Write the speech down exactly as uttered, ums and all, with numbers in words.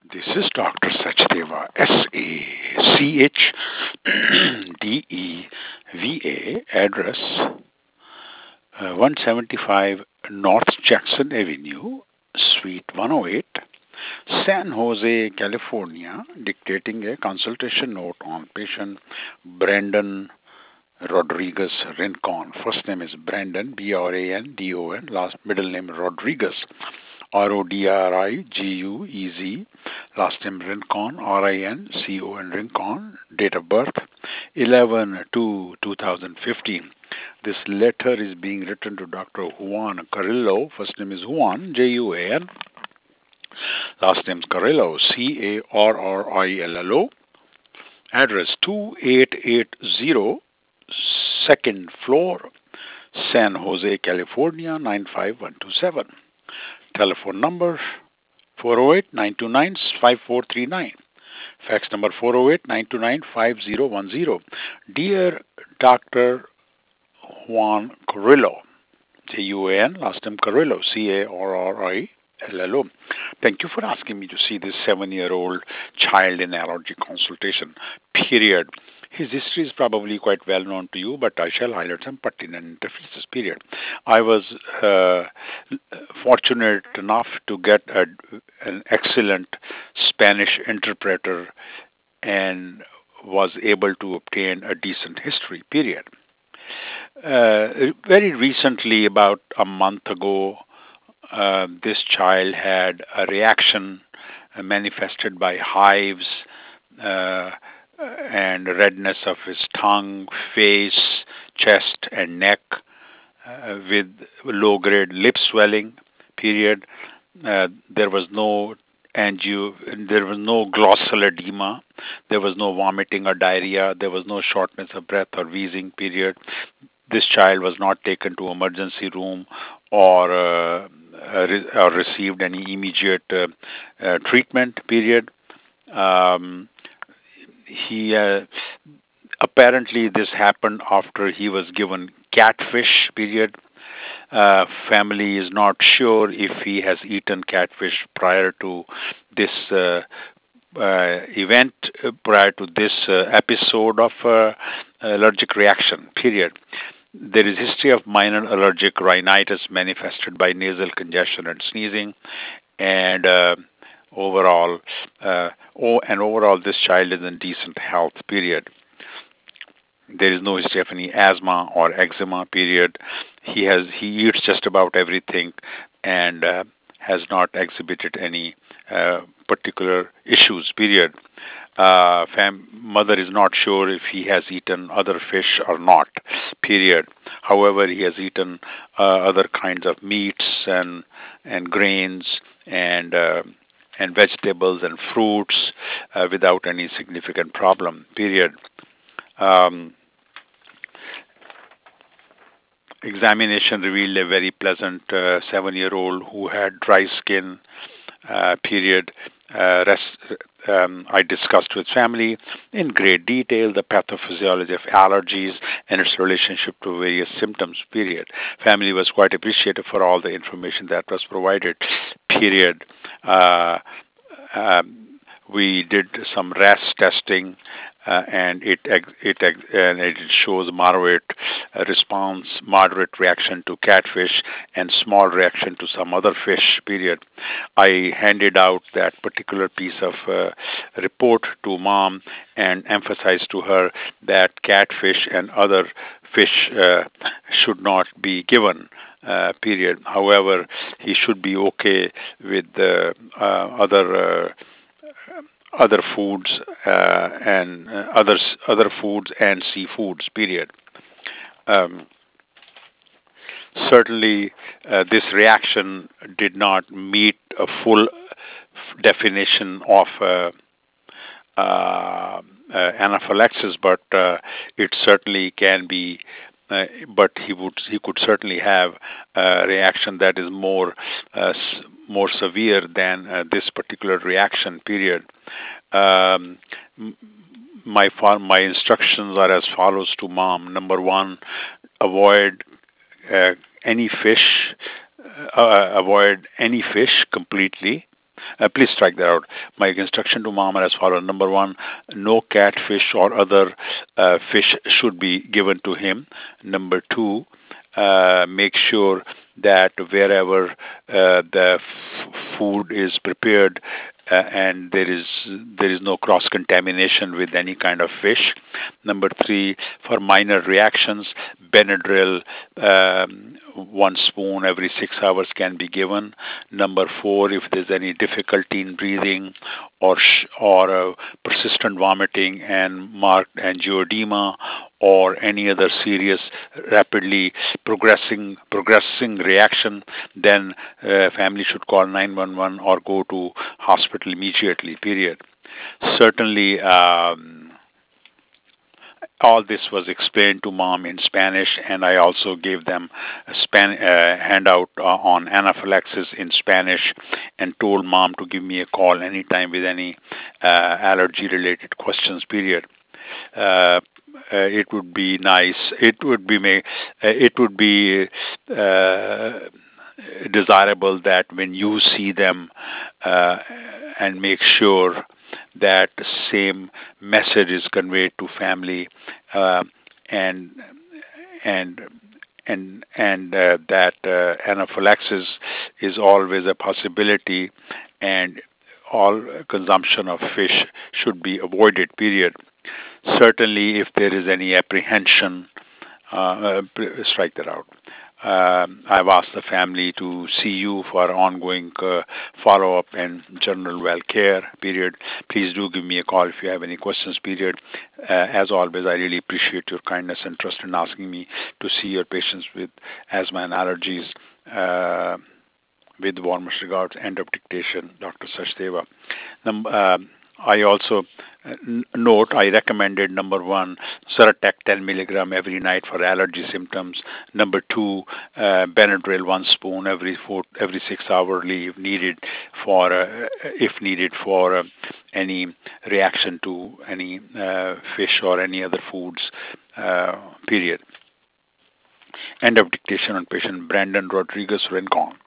This is Doctor Sachdeva, S A C H D E V A, address uh, one seventy-five North Jackson Avenue, Suite one oh eight, San Jose, California, dictating a consultation note on patient Brandon Rodriguez Rincon. First name is Brandon, B R A N D O N, last middle name Rodriguez, R O D R I G U E Z, last name Rincon, R I N C O N Rincon, date of birth eleven two two thousand fifteen. This letter is being written to Doctor Juan Carrillo. First name is Juan, J U A N, last name is Carrillo, C A R R I L L O. Address two eight eight zero, second floor, San Jose, California nine five one two seven. Telephone number four oh eight, nine two nine, five four three nine. Fax number four oh eight, nine two nine, five zero one zero. Dear Doctor Juan Carrillo, J U A N, last name Carrillo, C A R R I L L O. Thank you for asking me to see this seven-year-old child in allergy consultation. Period. His history is probably quite well known to you, but I shall highlight some pertinent interfaces. Period. I was uh, fortunate enough to get a, an excellent Spanish interpreter and was able to obtain a decent history. Period. Uh, very recently, about a month ago, uh, this child had a reaction uh, manifested by hives uh, and redness of his tongue, face, chest, and neck, uh, with low grade lip swelling. Period. Uh, there was no angio, there was no glossal edema, there was no vomiting or diarrhea, there was no shortness of breath or wheezing. Period. This child was not taken to emergency room or uh, uh, re- or received any immediate uh, uh, treatment. Period. Um, he uh, Apparently this happened after he was given catfish. Period. Uh, family is not sure if he has eaten catfish prior to this uh, uh, event, uh, prior to this uh, episode of uh, allergic reaction. Period. There is history of minor allergic rhinitis manifested by nasal congestion and sneezing, and uh, overall, uh, oh, and overall, this child is in decent health. Period. There is no history of any asthma or eczema. Period. He has he eats just about everything, and uh, has not exhibited any uh, particular issues. Period. Uh, fam- mother is not sure if he has eaten other fish or not. Period. However, he has eaten uh, other kinds of meats and and grains and uh, and vegetables and fruits uh, without any significant problem. Period. Um, Examination revealed a very pleasant uh, seven-year-old who had dry skin. Uh, period. Uh, rest, um, I discussed with family in great detail the pathophysiology of allergies and its relationship to various symptoms. Period. Family was quite appreciative for all the information that was provided. Period. Uh, um, we did some R A S testing, uh, and it it and it shows moderate uh, response, moderate reaction to catfish, and small reaction to some other fish. Period. I handed out that particular piece of uh, report to mom and emphasized to her that catfish and other fish uh, should not be given. Uh, period. However, he should be okay with the uh, other uh, other foods uh, and uh, others other foods and seafoods. Period. Um, Certainly, uh, this reaction did not meet a full definition of uh, uh, uh, anaphylaxis, but uh, it certainly can be. Uh, but he would he could certainly have a reaction that is more uh, s- more severe than uh, this particular reaction. Period. Um, m- my fo- my instructions are as follows to mom. Number one, avoid uh, any fish, uh, avoid any fish completely. Uh, please strike that out. My instruction to mom are as follows. Number one, no catfish or other uh, fish should be given to him. Number two, uh, make sure that wherever uh, the f- food is prepared uh, and there is there is no cross contamination with any kind of fish. Number three, for minor reactions, Benadryl, um, one spoon every six hours can be given. Number four, if there's any difficulty in breathing or sh- or uh, persistent vomiting and marked angioedema or any other serious rapidly progressing progressing reaction, then uh, family should call nine one one or go to hospital immediately, period. Certainly, um, all this was explained to mom in Spanish, and I also gave them a Span- uh, handout uh, on anaphylaxis in Spanish, and told mom to give me a call anytime with any uh, allergy-related questions. Period. Uh, uh, it would be nice. It would be ma- uh, It would be uh, desirable that when you see them uh, and make sure that the same message is conveyed to family uh, and and and and uh, that uh, anaphylaxis is always a possibility, and all consumption of fish should be avoided, period. Certainly, if there is any apprehension, uh, uh, strike that out. Um, I've asked the family to see you for ongoing uh, follow-up and general well care, period. Please do give me a call if you have any questions, period. Uh, as always, I really appreciate your kindness and trust in asking me to see your patients with asthma and allergies. Uh, with warmest regards, end of dictation, Doctor Sachdeva. Num- um, I also uh, n- note I recommended number one, Zyrtec ten milligram every night for allergy symptoms. Number two, uh, Benadryl one spoon every four, every six hourly if needed for uh, if needed for uh, any reaction to any uh, fish or any other foods. Uh, period. End of dictation on patient Brandon Rodriguez Rincon.